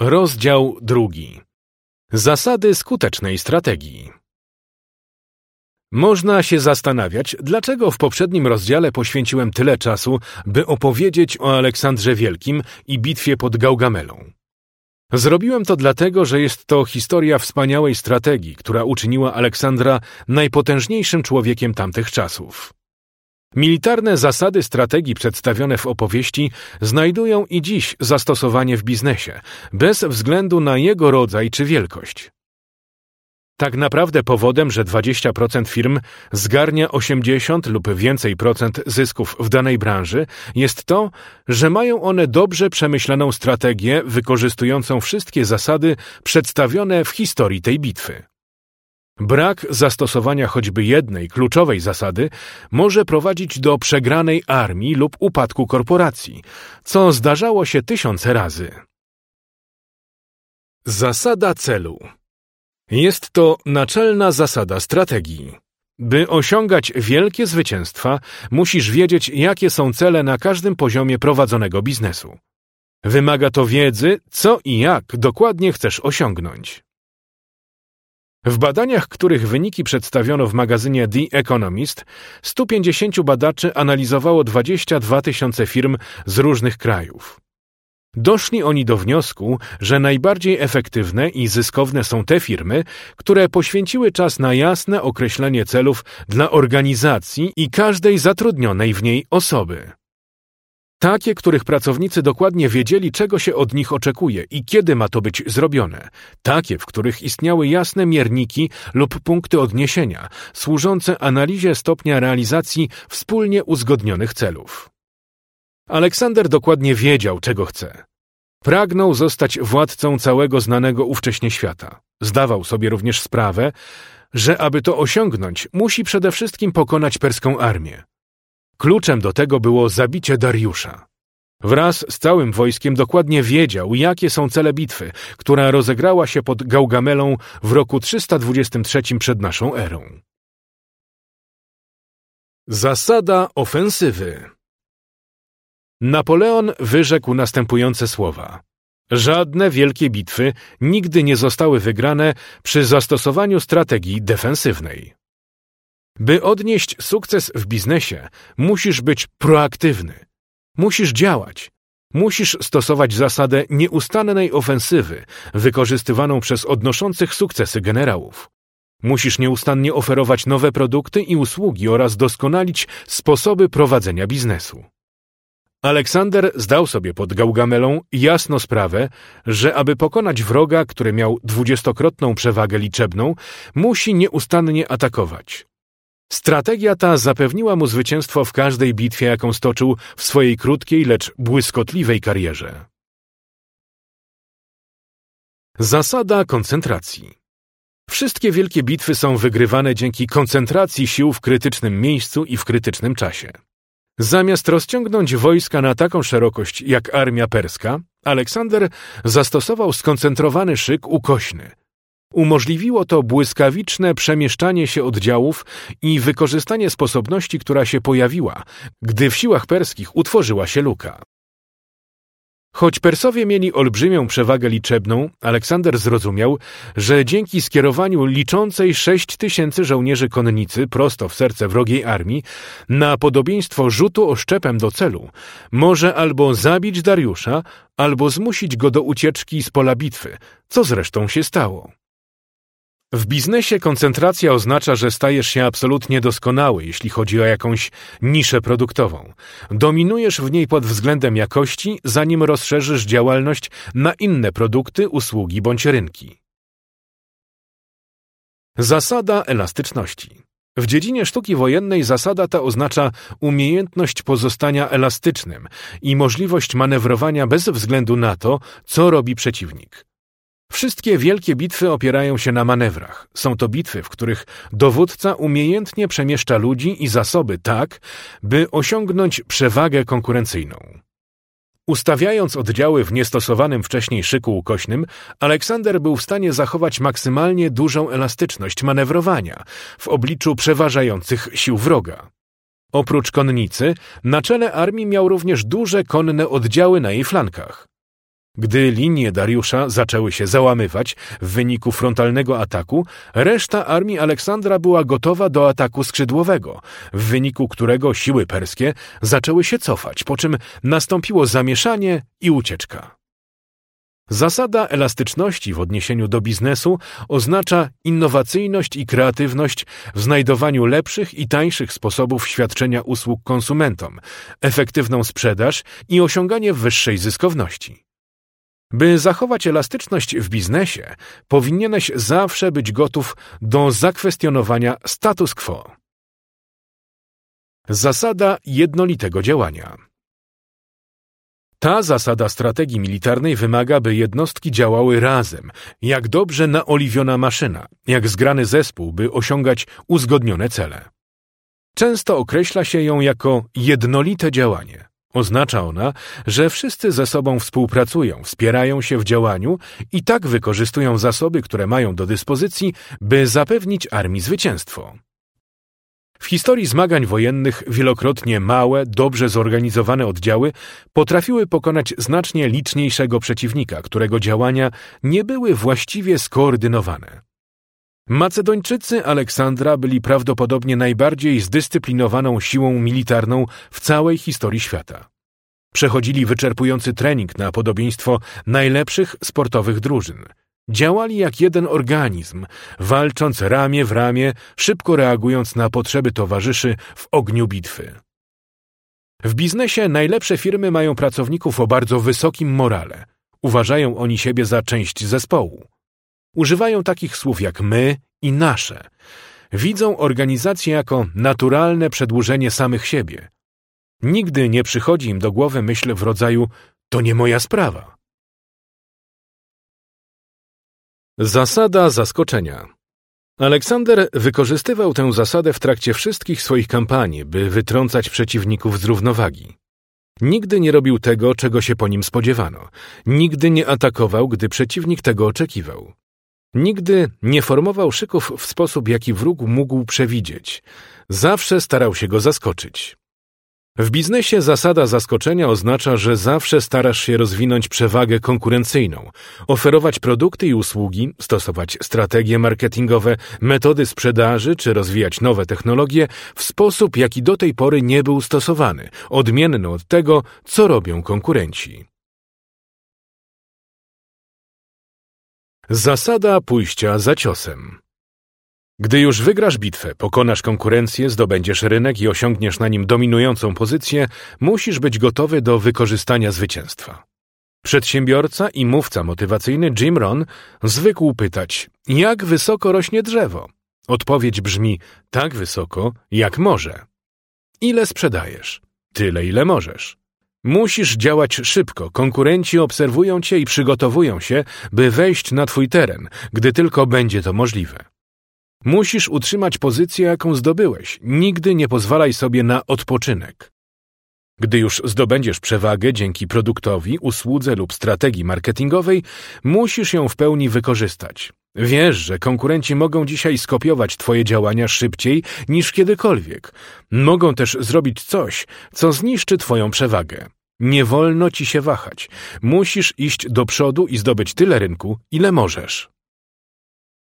Rozdział 2. Zasady skutecznej strategii. Można się zastanawiać, dlaczego w poprzednim rozdziale poświęciłem tyle czasu, by opowiedzieć o Aleksandrze Wielkim i bitwie pod Gaugamelą. Zrobiłem to dlatego, że jest to historia wspaniałej strategii, która uczyniła Aleksandra najpotężniejszym człowiekiem tamtych czasów. Militarne zasady strategii przedstawione w opowieści znajdują i dziś zastosowanie w biznesie, bez względu na jego rodzaj czy wielkość. Tak naprawdę powodem, że 20% firm zgarnia 80 lub więcej procent zysków w danej branży, jest to, że mają one dobrze przemyślaną strategię wykorzystującą wszystkie zasady przedstawione w historii tej bitwy. Brak zastosowania choćby jednej kluczowej zasady może prowadzić do przegranej armii lub upadku korporacji, co zdarzało się tysiące razy. Zasada celu. Jest to naczelna zasada strategii. By osiągać wielkie zwycięstwa, musisz wiedzieć, jakie są cele na każdym poziomie prowadzonego biznesu. Wymaga to wiedzy, co i jak dokładnie chcesz osiągnąć. W badaniach, których wyniki przedstawiono w magazynie The Economist, 150 badaczy analizowało 22 tysiące firm z różnych krajów. Doszli oni do wniosku, że najbardziej efektywne i zyskowne są te firmy, które poświęciły czas na jasne określenie celów dla organizacji i każdej zatrudnionej w niej osoby. Takie, których pracownicy dokładnie wiedzieli, czego się od nich oczekuje i kiedy ma to być zrobione. Takie, w których istniały jasne mierniki lub punkty odniesienia, służące analizie stopnia realizacji wspólnie uzgodnionych celów. Aleksander dokładnie wiedział, czego chce. Pragnął zostać władcą całego znanego ówcześnie świata. Zdawał sobie również sprawę, że aby to osiągnąć, musi przede wszystkim pokonać perską armię. Kluczem do tego było zabicie Dariusza. Wraz z całym wojskiem dokładnie wiedział, jakie są cele bitwy, która rozegrała się pod Gaugamelą w roku 323 przed naszą erą. Zasada ofensywy. Napoleon wyrzekł następujące słowa. Żadne wielkie bitwy nigdy nie zostały wygrane przy zastosowaniu strategii defensywnej. By odnieść sukces w biznesie, musisz być proaktywny. Musisz działać. Musisz stosować zasadę nieustannej ofensywy, wykorzystywaną przez odnoszących sukcesy generałów. Musisz nieustannie oferować nowe produkty i usługi oraz doskonalić sposoby prowadzenia biznesu. Aleksander zdał sobie pod Gaugamelą jasno sprawę, że aby pokonać wroga, który miał 20-krotną przewagę liczebną, musi nieustannie atakować. Strategia ta zapewniła mu zwycięstwo w każdej bitwie, jaką stoczył w swojej krótkiej, lecz błyskotliwej karierze. Zasada koncentracji. Wszystkie wielkie bitwy są wygrywane dzięki koncentracji sił w krytycznym miejscu i w krytycznym czasie. Zamiast rozciągnąć wojska na taką szerokość jak armia perska, Aleksander zastosował skoncentrowany szyk ukośny. Umożliwiło to błyskawiczne przemieszczanie się oddziałów i wykorzystanie sposobności, która się pojawiła, gdy w siłach perskich utworzyła się luka. Choć Persowie mieli olbrzymią przewagę liczebną, Aleksander zrozumiał, że dzięki skierowaniu liczącej 6000 żołnierzy konnicy prosto w serce wrogiej armii, na podobieństwo rzutu oszczepem do celu, może albo zabić Dariusza, albo zmusić go do ucieczki z pola bitwy, co zresztą się stało. W biznesie koncentracja oznacza, że stajesz się absolutnie doskonały, jeśli chodzi o jakąś niszę produktową. Dominujesz w niej pod względem jakości, zanim rozszerzysz działalność na inne produkty, usługi bądź rynki. Zasada elastyczności. W dziedzinie sztuki wojennej zasada ta oznacza umiejętność pozostania elastycznym i możliwość manewrowania bez względu na to, co robi przeciwnik. Wszystkie wielkie bitwy opierają się na manewrach. Są to bitwy, w których dowódca umiejętnie przemieszcza ludzi i zasoby tak, by osiągnąć przewagę konkurencyjną. Ustawiając oddziały w niestosowanym wcześniej szyku ukośnym, Aleksander był w stanie zachować maksymalnie dużą elastyczność manewrowania w obliczu przeważających sił wroga. Oprócz konnicy, na czele armii miał również duże konne oddziały na jej flankach. Gdy linie Dariusza zaczęły się załamywać w wyniku frontalnego ataku, reszta armii Aleksandra była gotowa do ataku skrzydłowego, w wyniku którego siły perskie zaczęły się cofać, po czym nastąpiło zamieszanie i ucieczka. Zasada elastyczności w odniesieniu do biznesu oznacza innowacyjność i kreatywność w znajdowaniu lepszych i tańszych sposobów świadczenia usług konsumentom, efektywną sprzedaż i osiąganie wyższej zyskowności. By zachować elastyczność w biznesie, powinieneś zawsze być gotów do zakwestionowania status quo. Zasada jednolitego działania. Ta zasada strategii militarnej wymaga, by jednostki działały razem, jak dobrze naoliwiona maszyna, jak zgrany zespół, by osiągać uzgodnione cele. Często określa się ją jako jednolite działanie. Oznacza ona, że wszyscy ze sobą współpracują, wspierają się w działaniu i tak wykorzystują zasoby, które mają do dyspozycji, by zapewnić armii zwycięstwo. W historii zmagań wojennych wielokrotnie małe, dobrze zorganizowane oddziały potrafiły pokonać znacznie liczniejszego przeciwnika, którego działania nie były właściwie skoordynowane. Macedończycy Aleksandra byli prawdopodobnie najbardziej zdyscyplinowaną siłą militarną w całej historii świata. Przechodzili wyczerpujący trening na podobieństwo najlepszych sportowych drużyn. Działali jak jeden organizm, walcząc ramię w ramię, szybko reagując na potrzeby towarzyszy w ogniu bitwy. W biznesie najlepsze firmy mają pracowników o bardzo wysokim morale. Uważają oni siebie za część zespołu. Używają takich słów jak my i nasze. Widzą organizację jako naturalne przedłużenie samych siebie. Nigdy nie przychodzi im do głowy myśl w rodzaju „to nie moja sprawa”. Zasada zaskoczenia. Aleksander wykorzystywał tę zasadę w trakcie wszystkich swoich kampanii, by wytrącać przeciwników z równowagi. Nigdy nie robił tego, czego się po nim spodziewano. Nigdy nie atakował, gdy przeciwnik tego oczekiwał. Nigdy nie formował szyków w sposób, jaki wróg mógł przewidzieć. Zawsze starał się go zaskoczyć. W biznesie zasada zaskoczenia oznacza, że zawsze starasz się rozwinąć przewagę konkurencyjną, oferować produkty i usługi, stosować strategie marketingowe, metody sprzedaży czy rozwijać nowe technologie w sposób, jaki do tej pory nie był stosowany, odmienny od tego, co robią konkurenci. Zasada pójścia za ciosem. Gdy już wygrasz bitwę, pokonasz konkurencję, zdobędziesz rynek i osiągniesz na nim dominującą pozycję, musisz być gotowy do wykorzystania zwycięstwa. Przedsiębiorca i mówca motywacyjny Jim Rohn zwykł pytać, jak wysoko rośnie drzewo? Odpowiedź brzmi, tak wysoko, jak może. Ile sprzedajesz? Tyle, ile możesz. Musisz działać szybko, konkurenci obserwują cię i przygotowują się, by wejść na twój teren, gdy tylko będzie to możliwe. Musisz utrzymać pozycję, jaką zdobyłeś. Nigdy nie pozwalaj sobie na odpoczynek. Gdy już zdobędziesz przewagę dzięki produktowi, usłudze lub strategii marketingowej, musisz ją w pełni wykorzystać. Wiesz, że konkurenci mogą dzisiaj skopiować twoje działania szybciej niż kiedykolwiek. Mogą też zrobić coś, co zniszczy twoją przewagę. Nie wolno ci się wahać. Musisz iść do przodu i zdobyć tyle rynku, ile możesz.